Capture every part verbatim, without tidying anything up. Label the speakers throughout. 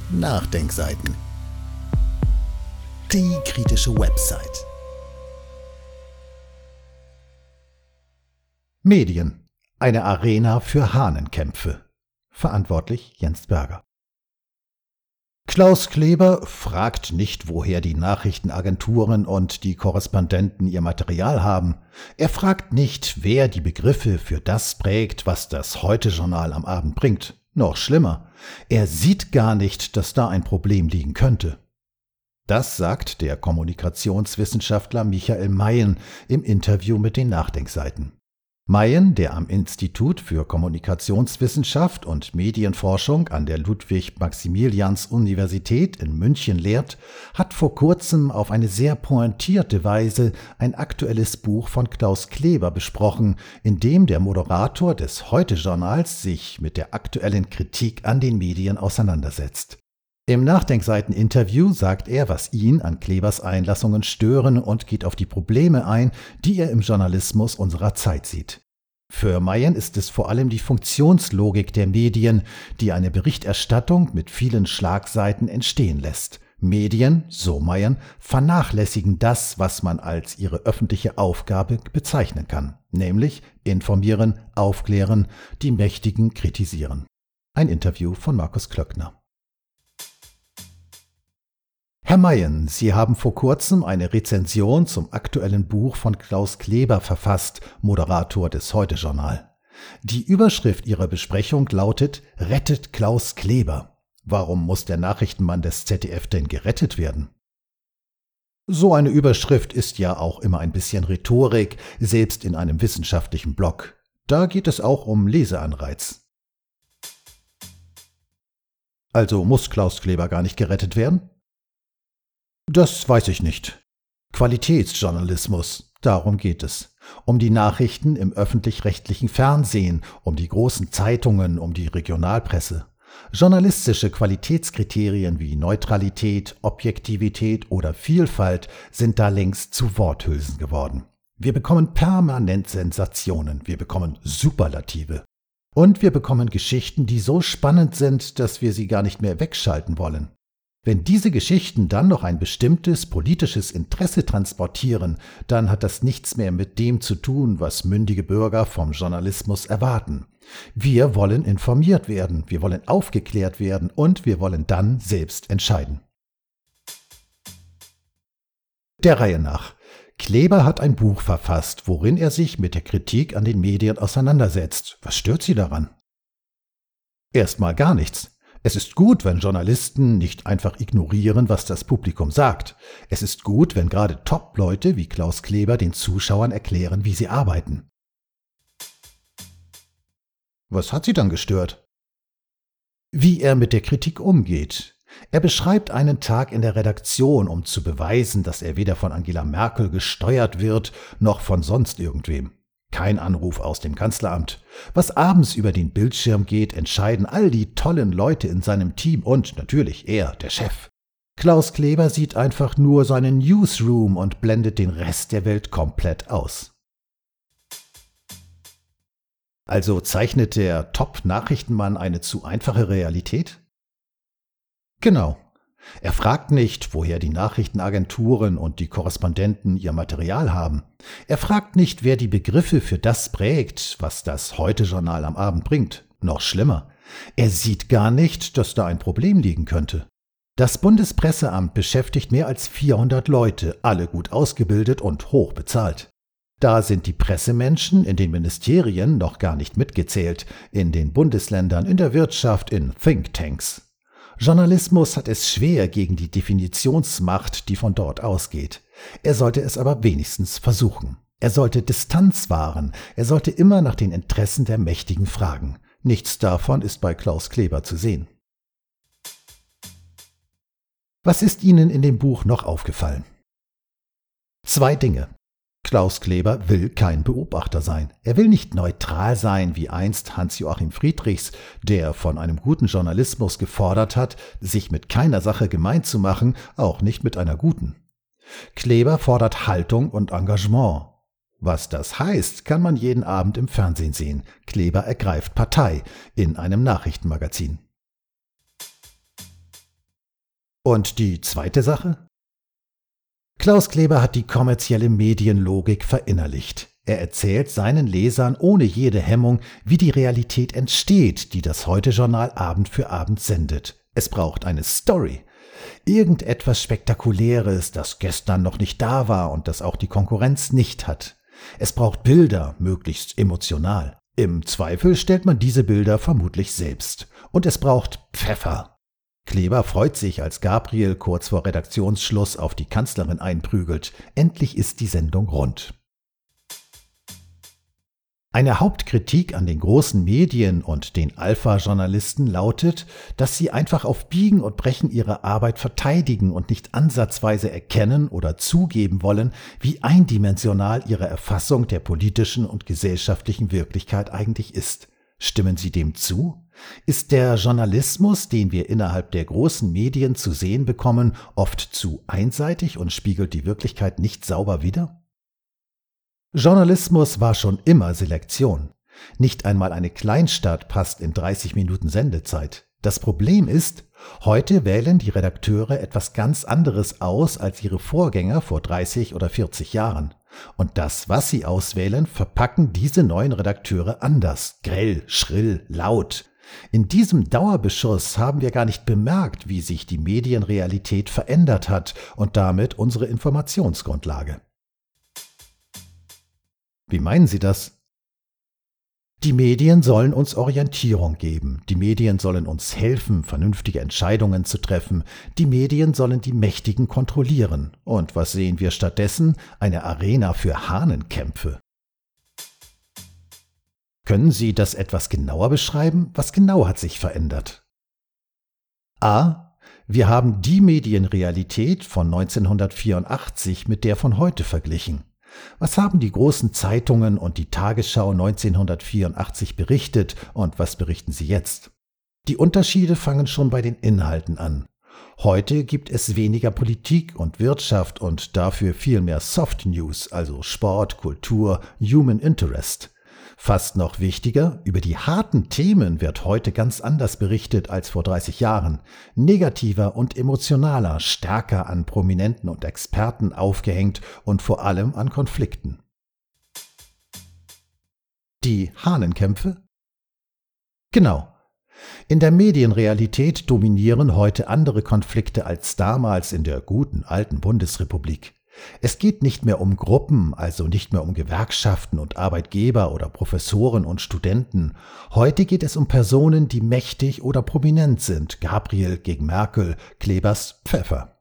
Speaker 1: Nachdenkseiten. Die kritische Website.
Speaker 2: Medien. Eine Arena für Hahnenkämpfe. Verantwortlich Jens Berger. Klaus Kleber fragt nicht, woher die Nachrichtenagenturen und die Korrespondenten ihr Material haben. Er fragt nicht, wer die Begriffe für das prägt, was das Heute-Journal am Abend bringt. Noch schlimmer, er sieht gar nicht, dass da ein Problem liegen könnte. Das sagt der Kommunikationswissenschaftler Michael Meyen im Interview mit den Nachdenkseiten. Meyen, der am Institut für Kommunikationswissenschaft und Medienforschung an der Ludwig-Maximilians-Universität in München lehrt, hat vor kurzem auf eine sehr pointierte Weise ein aktuelles Buch von Klaus Kleber besprochen, in dem der Moderator des Heute-Journals sich mit der aktuellen Kritik an den Medien auseinandersetzt. Im Nachdenkseiten-Interview sagt er, was ihn an Klebers Einlassungen stören und geht auf die Probleme ein, die er im Journalismus unserer Zeit sieht. Für Meyen ist es vor allem die Funktionslogik der Medien, die eine Berichterstattung mit vielen Schlagseiten entstehen lässt. Medien, so Meyen, vernachlässigen das, was man als ihre öffentliche Aufgabe bezeichnen kann, nämlich informieren, aufklären, die Mächtigen kritisieren. Ein Interview von Markus Klöckner. Herr Meyen, Sie haben vor kurzem eine Rezension zum aktuellen Buch von Klaus Kleber verfasst, Moderator des Heute-Journal. Die Überschrift Ihrer Besprechung lautet »Rettet Klaus Kleber«. Warum muss der Nachrichtenmann des Z D F denn gerettet werden? So eine Überschrift ist ja auch immer ein bisschen Rhetorik, selbst in einem wissenschaftlichen Blog. Da geht es auch um Leseanreiz. Also muss Klaus Kleber gar nicht gerettet werden? Das weiß ich nicht. Qualitätsjournalismus, darum geht es. Um die Nachrichten im öffentlich-rechtlichen Fernsehen, um die großen Zeitungen, um die Regionalpresse. Journalistische Qualitätskriterien wie Neutralität, Objektivität oder Vielfalt sind da längst zu Worthülsen geworden. Wir bekommen permanent Sensationen, wir bekommen Superlative. Und wir bekommen Geschichten, die so spannend sind, dass wir sie gar nicht mehr wegschalten wollen. Wenn diese Geschichten dann noch ein bestimmtes politisches Interesse transportieren, dann hat das nichts mehr mit dem zu tun, was mündige Bürger vom Journalismus erwarten. Wir wollen informiert werden, wir wollen aufgeklärt werden und wir wollen dann selbst entscheiden. Der Reihe nach. Kleber hat ein Buch verfasst, worin er sich mit der Kritik an den Medien auseinandersetzt. Was stört Sie daran? Erstmal gar nichts. Es ist gut, wenn Journalisten nicht einfach ignorieren, was das Publikum sagt. Es ist gut, wenn gerade Top-Leute wie Klaus Kleber den Zuschauern erklären, wie sie arbeiten. Was hat Sie dann gestört? Wie er mit der Kritik umgeht. Er beschreibt einen Tag in der Redaktion, um zu beweisen, dass er weder von Angela Merkel gesteuert wird, noch von sonst irgendwem. Kein Anruf aus dem Kanzleramt. Was abends über den Bildschirm geht, entscheiden all die tollen Leute in seinem Team und natürlich er, der Chef. Klaus Kleber sieht einfach nur seinen Newsroom und blendet den Rest der Welt komplett aus. Also zeichnet der Top-Nachrichtenmann eine zu einfache Realität? Genau. Er fragt nicht, woher die Nachrichtenagenturen und die Korrespondenten ihr Material haben. Er fragt nicht, wer die Begriffe für das prägt, was das Heute-Journal am Abend bringt. Noch schlimmer, er sieht gar nicht, dass da ein Problem liegen könnte. Das Bundespresseamt beschäftigt mehr als vierhundert Leute, alle gut ausgebildet und hoch bezahlt. Da sind die Pressemenschen in den Ministerien noch gar nicht mitgezählt, in den Bundesländern, in der Wirtschaft, in Thinktanks. Journalismus hat es schwer gegen die Definitionsmacht, die von dort ausgeht. Er sollte es aber wenigstens versuchen. Er sollte Distanz wahren. Er sollte immer nach den Interessen der Mächtigen fragen. Nichts davon ist bei Klaus Kleber zu sehen. Was ist Ihnen in dem Buch noch aufgefallen? Zwei Dinge. Klaus Kleber will kein Beobachter sein. Er will nicht neutral sein, wie einst Hans-Joachim Friedrichs, der von einem guten Journalismus gefordert hat, sich mit keiner Sache gemein zu machen, auch nicht mit einer guten. Kleber fordert Haltung und Engagement. Was das heißt, kann man jeden Abend im Fernsehen sehen. Kleber ergreift Partei in einem Nachrichtenmagazin. Und die zweite Sache? Klaus Kleber hat die kommerzielle Medienlogik verinnerlicht. Er erzählt seinen Lesern ohne jede Hemmung, wie die Realität entsteht, die das Heute-Journal Abend für Abend sendet. Es braucht eine Story. Irgendetwas Spektakuläres, das gestern noch nicht da war und das auch die Konkurrenz nicht hat. Es braucht Bilder, möglichst emotional. Im Zweifel stellt man diese Bilder vermutlich selbst. Und es braucht Pfeffer. Kleber freut sich, als Gabriel kurz vor Redaktionsschluss auf die Kanzlerin einprügelt. Endlich ist die Sendung rund. Eine Hauptkritik an den großen Medien und den Alpha-Journalisten lautet, dass sie einfach auf Biegen und Brechen ihre Arbeit verteidigen und nicht ansatzweise erkennen oder zugeben wollen, wie eindimensional ihre Erfassung der politischen und gesellschaftlichen Wirklichkeit eigentlich ist. Stimmen Sie dem zu? Ist der Journalismus, den wir innerhalb der großen Medien zu sehen bekommen, oft zu einseitig und spiegelt die Wirklichkeit nicht sauber wider? Journalismus war schon immer Selektion. Nicht einmal eine Kleinstadt passt in dreißig Minuten Sendezeit. Das Problem ist, heute wählen die Redakteure etwas ganz anderes aus als ihre Vorgänger vor dreißig oder vierzig Jahren. Und das, was sie auswählen, verpacken diese neuen Redakteure anders, grell, schrill, laut. In diesem Dauerbeschuss haben wir gar nicht bemerkt, wie sich die Medienrealität verändert hat und damit unsere Informationsgrundlage. Wie meinen Sie das? Die Medien sollen uns Orientierung geben, die Medien sollen uns helfen, vernünftige Entscheidungen zu treffen, die Medien sollen die Mächtigen kontrollieren. Und was sehen wir stattdessen? Eine Arena für Hahnenkämpfe. Können Sie das etwas genauer beschreiben? Was genau hat sich verändert? A. Wir haben die Medienrealität von neunzehnhundertvierundachtzig mit der von heute verglichen. Was haben die großen Zeitungen und die Tagesschau neunzehnhundertvierundachtzig berichtet und was berichten sie jetzt? Die Unterschiede fangen schon bei den Inhalten an. Heute gibt es weniger Politik und Wirtschaft und dafür viel mehr Soft News, also Sport, Kultur, Human Interest. Fast noch wichtiger, über die harten Themen wird heute ganz anders berichtet als vor dreißig Jahren. Negativer und emotionaler, stärker an Prominenten und Experten aufgehängt und vor allem an Konflikten. Die Hahnenkämpfe? Genau. In der Medienrealität dominieren heute andere Konflikte als damals in der guten alten Bundesrepublik. Es geht nicht mehr um Gruppen, also nicht mehr um Gewerkschaften und Arbeitgeber oder Professoren und Studenten. Heute geht es um Personen, die mächtig oder prominent sind. Gabriel gegen Merkel, Klebers Pfeffer.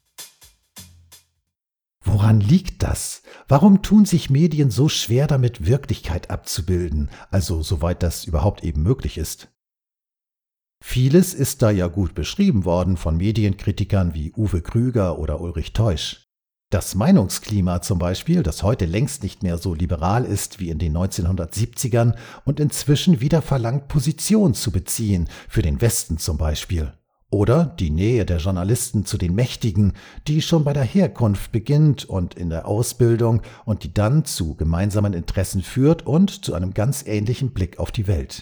Speaker 2: Woran liegt das? Warum tun sich Medien so schwer damit, Wirklichkeit abzubilden, also soweit das überhaupt eben möglich ist? Vieles ist da ja gut beschrieben worden von Medienkritikern wie Uwe Krüger oder Ulrich Teusch. Das Meinungsklima zum Beispiel, das heute längst nicht mehr so liberal ist wie in den neunzehnhundertsiebzigern und inzwischen wieder verlangt, Position zu beziehen, für den Westen zum Beispiel. Oder die Nähe der Journalisten zu den Mächtigen, die schon bei der Herkunft beginnt und in der Ausbildung und die dann zu gemeinsamen Interessen führt und zu einem ganz ähnlichen Blick auf die Welt.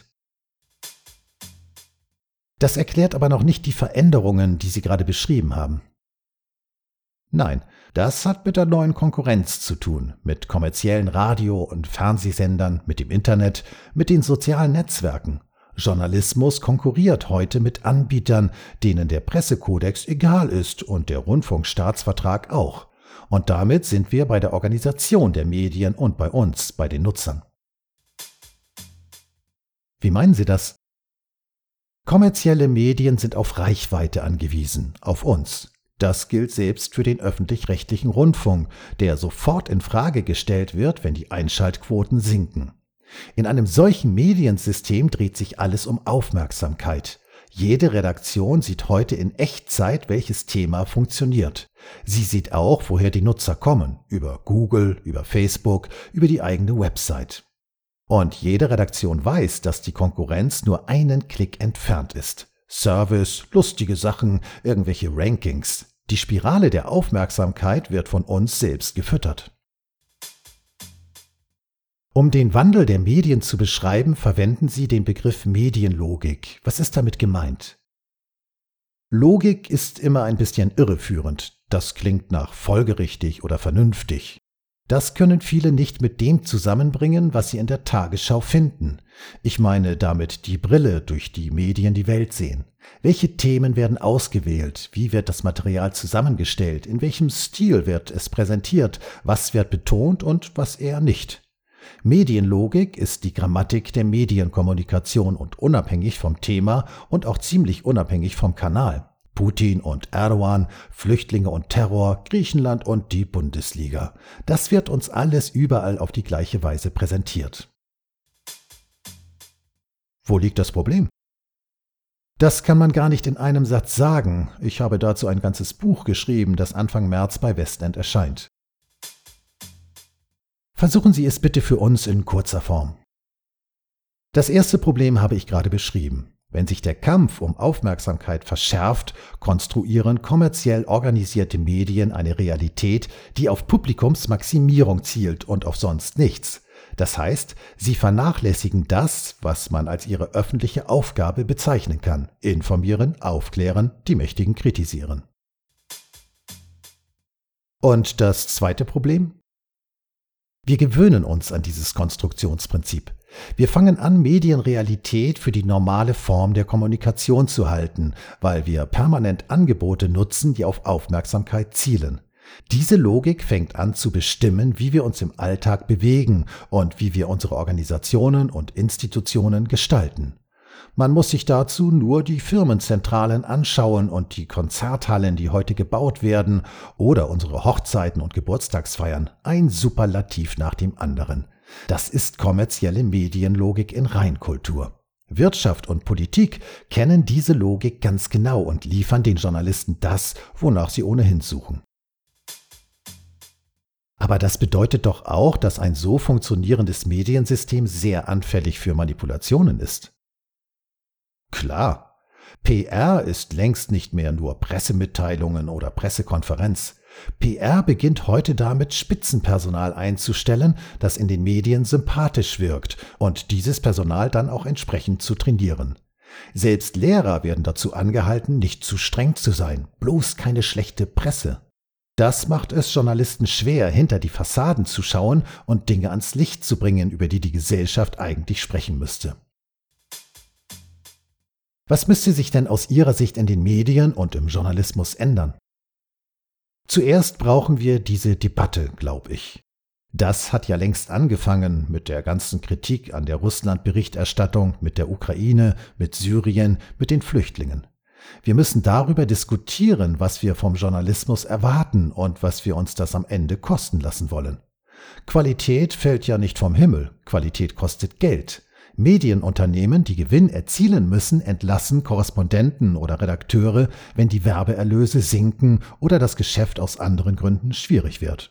Speaker 2: Das erklärt aber noch nicht die Veränderungen, die Sie gerade beschrieben haben. Nein, das hat mit der neuen Konkurrenz zu tun, mit kommerziellen Radio- und Fernsehsendern, mit dem Internet, mit den sozialen Netzwerken. Journalismus konkurriert heute mit Anbietern, denen der Pressekodex egal ist und der Rundfunkstaatsvertrag auch. Und damit sind wir bei der Organisation der Medien und bei uns, bei den Nutzern. Wie meinen Sie das? Kommerzielle Medien sind auf Reichweite angewiesen, auf uns. Das gilt selbst für den öffentlich-rechtlichen Rundfunk, der sofort in Frage gestellt wird, wenn die Einschaltquoten sinken. In einem solchen Mediensystem dreht sich alles um Aufmerksamkeit. Jede Redaktion sieht heute in Echtzeit, welches Thema funktioniert. Sie sieht auch, woher die Nutzer kommen, über Google, über Facebook, über die eigene Website. Und jede Redaktion weiß, dass die Konkurrenz nur einen Klick entfernt ist. Service, lustige Sachen, irgendwelche Rankings. Die Spirale der Aufmerksamkeit wird von uns selbst gefüttert. Um den Wandel der Medien zu beschreiben, verwenden Sie den Begriff Medienlogik. Was ist damit gemeint? Logik ist immer ein bisschen irreführend. Das klingt nach folgerichtig oder vernünftig. Das können viele nicht mit dem zusammenbringen, was sie in der Tagesschau finden. Ich meine damit die Brille, durch die Medien die Welt sehen. Welche Themen werden ausgewählt? Wie wird das Material zusammengestellt? In welchem Stil wird es präsentiert? Was wird betont und was eher nicht? Medienlogik ist die Grammatik der Medienkommunikation und unabhängig vom Thema und auch ziemlich unabhängig vom Kanal. Putin und Erdogan, Flüchtlinge und Terror, Griechenland und die Bundesliga. Das wird uns alles überall auf die gleiche Weise präsentiert. Wo liegt das Problem? Das kann man gar nicht in einem Satz sagen. Ich habe dazu ein ganzes Buch geschrieben, das Anfang März bei Westend erscheint. Versuchen Sie es bitte für uns in kurzer Form. Das erste Problem habe ich gerade beschrieben. Wenn sich der Kampf um Aufmerksamkeit verschärft, konstruieren kommerziell organisierte Medien eine Realität, die auf Publikumsmaximierung zielt und auf sonst nichts. Das heißt, sie vernachlässigen das, was man als ihre öffentliche Aufgabe bezeichnen kann: informieren, aufklären, die Mächtigen kritisieren. Und das zweite Problem? Wir gewöhnen uns an dieses Konstruktionsprinzip. Wir fangen an, Medienrealität für die normale Form der Kommunikation zu halten, weil wir permanent Angebote nutzen, die auf Aufmerksamkeit zielen. Diese Logik fängt an zu bestimmen, wie wir uns im Alltag bewegen und wie wir unsere Organisationen und Institutionen gestalten. Man muss sich dazu nur die Firmenzentralen anschauen und die Konzerthallen, die heute gebaut werden, oder unsere Hochzeiten und Geburtstagsfeiern, ein Superlativ nach dem anderen. Das ist kommerzielle Medienlogik in Reinkultur. Wirtschaft und Politik kennen diese Logik ganz genau und liefern den Journalisten das, wonach sie ohnehin suchen. Aber das bedeutet doch auch, dass ein so funktionierendes Mediensystem sehr anfällig für Manipulationen ist. Klar, P R ist längst nicht mehr nur Pressemitteilungen oder Pressekonferenz. P R beginnt heute damit, Spitzenpersonal einzustellen, das in den Medien sympathisch wirkt und dieses Personal dann auch entsprechend zu trainieren. Selbst Lehrer werden dazu angehalten, nicht zu streng zu sein, bloß keine schlechte Presse. Das macht es Journalisten schwer, hinter die Fassaden zu schauen und Dinge ans Licht zu bringen, über die die Gesellschaft eigentlich sprechen müsste. Was müsste sich denn aus Ihrer Sicht in den Medien und im Journalismus ändern? Zuerst brauchen wir diese Debatte, glaube ich. Das hat ja längst angefangen mit der ganzen Kritik an der Russland-Berichterstattung, mit der Ukraine, mit Syrien, mit den Flüchtlingen. Wir müssen darüber diskutieren, was wir vom Journalismus erwarten und was wir uns das am Ende kosten lassen wollen. Qualität fällt ja nicht vom Himmel, Qualität kostet Geld. Medienunternehmen, die Gewinn erzielen müssen, entlassen Korrespondenten oder Redakteure, wenn die Werbeerlöse sinken oder das Geschäft aus anderen Gründen schwierig wird.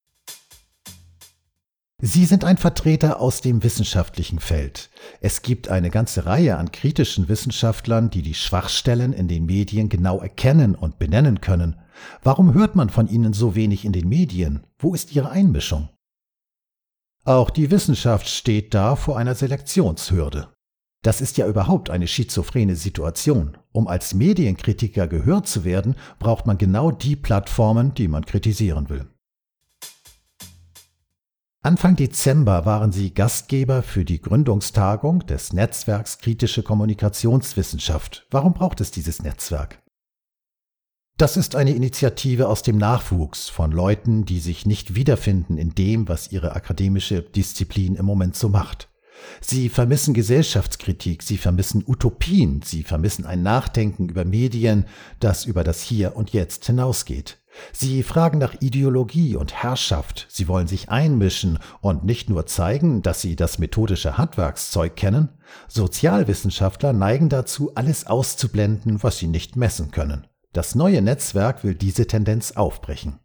Speaker 2: Sie sind ein Vertreter aus dem wissenschaftlichen Feld. Es gibt eine ganze Reihe an kritischen Wissenschaftlern, die die Schwachstellen in den Medien genau erkennen und benennen können. Warum hört man von ihnen so wenig in den Medien? Wo ist ihre Einmischung? Auch die Wissenschaft steht da vor einer Selektionshürde. Das ist ja überhaupt eine schizophrene Situation. Um als Medienkritiker gehört zu werden, braucht man genau die Plattformen, die man kritisieren will. Anfang Dezember waren Sie Gastgeber für die Gründungstagung des Netzwerks Kritische Kommunikationswissenschaft. Warum braucht es dieses Netzwerk? Das ist eine Initiative aus dem Nachwuchs von Leuten, die sich nicht wiederfinden in dem, was ihre akademische Disziplin im Moment so macht. Sie vermissen Gesellschaftskritik, sie vermissen Utopien, sie vermissen ein Nachdenken über Medien, das über das Hier und Jetzt hinausgeht. Sie fragen nach Ideologie und Herrschaft, sie wollen sich einmischen und nicht nur zeigen, dass sie das methodische Handwerkszeug kennen. Sozialwissenschaftler neigen dazu, alles auszublenden, was sie nicht messen können. Das neue Netzwerk will diese Tendenz aufbrechen.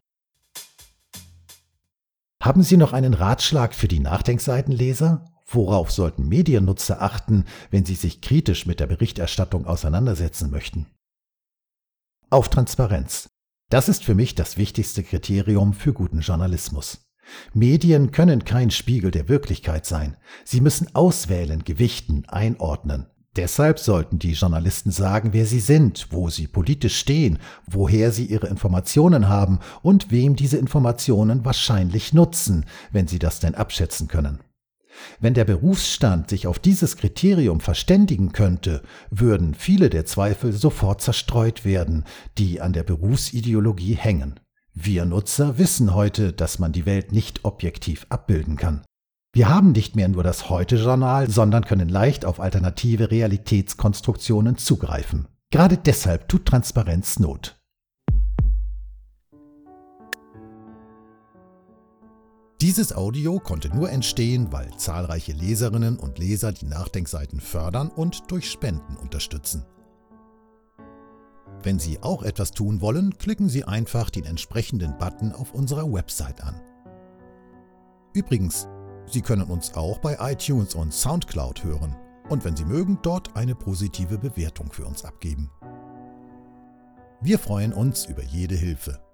Speaker 2: Haben Sie noch einen Ratschlag für die Nachdenkseitenleser? Worauf sollten Mediennutzer achten, wenn sie sich kritisch mit der Berichterstattung auseinandersetzen möchten? Auf Transparenz. Das ist für mich das wichtigste Kriterium für guten Journalismus. Medien können kein Spiegel der Wirklichkeit sein. Sie müssen auswählen, gewichten, einordnen. Deshalb sollten die Journalisten sagen, wer sie sind, wo sie politisch stehen, woher sie ihre Informationen haben und wem diese Informationen wahrscheinlich nutzen, wenn sie das denn abschätzen können. Wenn der Berufsstand sich auf dieses Kriterium verständigen könnte, würden viele der Zweifel sofort zerstreut werden, die an der Berufsideologie hängen. Wir Nutzer wissen heute, dass man die Welt nicht objektiv abbilden kann. Wir haben nicht mehr nur das Heute-Journal, sondern können leicht auf alternative Realitätskonstruktionen zugreifen. Gerade deshalb tut Transparenz Not. Dieses Audio konnte nur entstehen, weil zahlreiche Leserinnen und Leser die Nachdenkseiten fördern und durch Spenden unterstützen. Wenn Sie auch etwas tun wollen, klicken Sie einfach den entsprechenden Button auf unserer Website an. Übrigens, Sie können uns auch bei iTunes und Soundcloud hören und wenn Sie mögen, dort eine positive Bewertung für uns abgeben. Wir freuen uns über jede Hilfe.